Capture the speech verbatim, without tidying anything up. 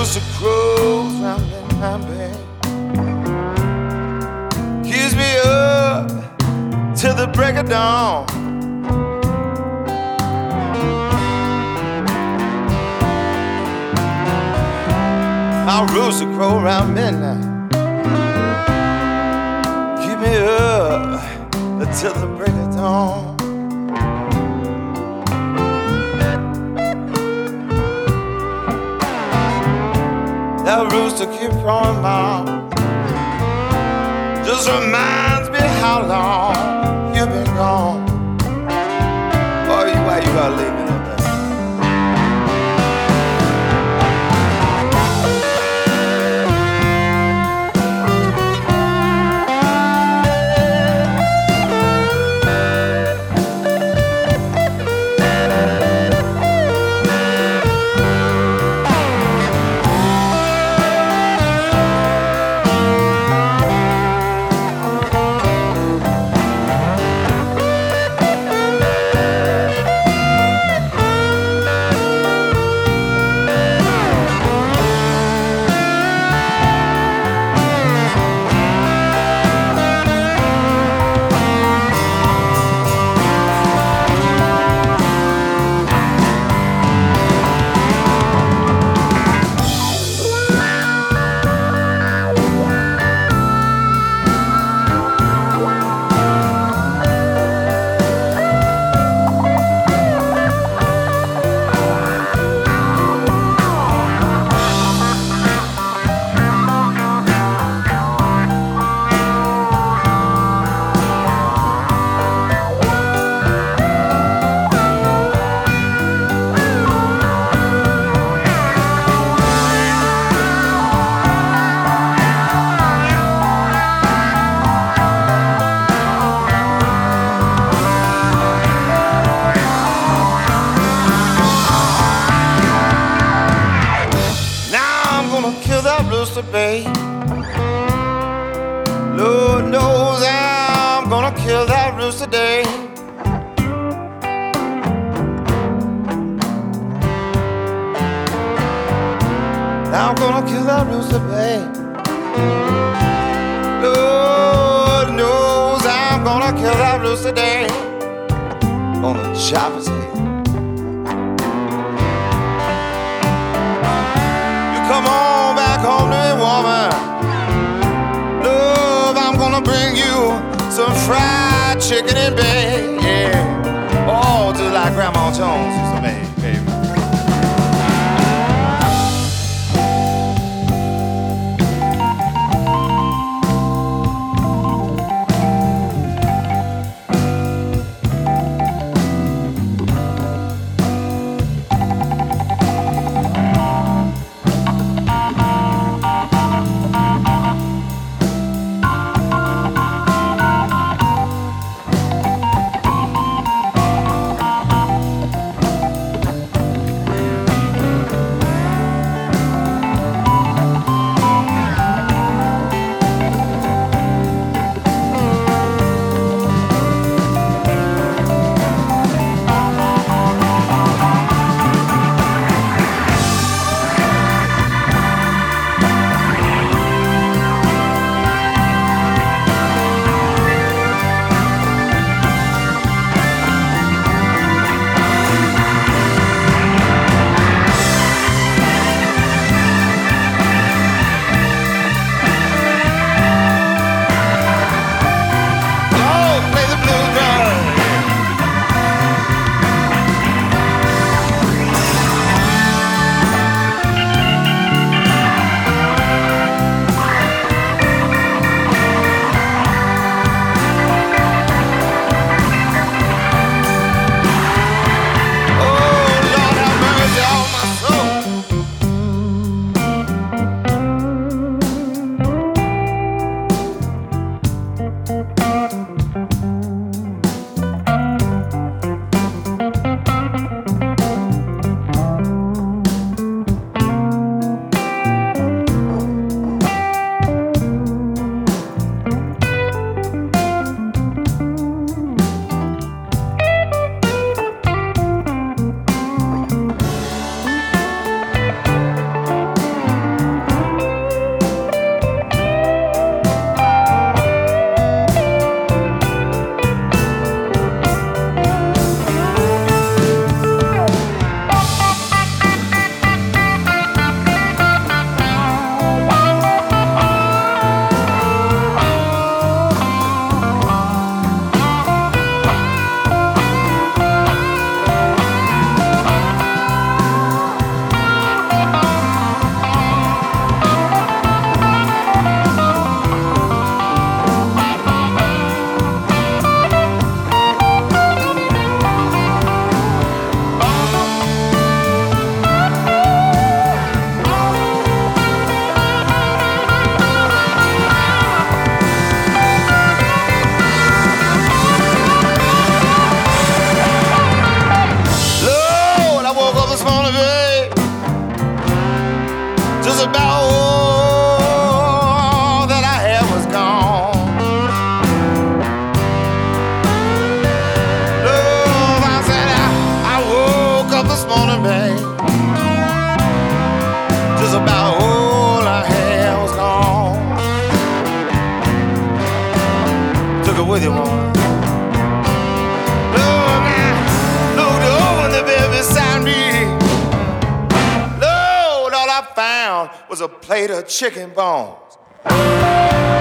rooster crows round midnight, babe. Keeps me up till the break of dawn. My rooster crow round midnight, keep me up until the break of dawn. That rooster keep crowing, mom, just reminds me how long you've been gone. Boy, you, why you gotta leave me like that? Babe, Lord knows I'm gonna kill that rooster today. I'm gonna kill that rooster, babe. Lord knows I'm gonna kill that rooster today. Gonna chop his head. You come on back home to me, woman. Love, I'm gonna bring you some fried chicken in bed, yeah. Oh, just like Grandma Jones used to make, baby. about all I had was gone. Took it with you, woman. Look, I looked over the bed beside me. Lord, all I found was a plate of chicken bones.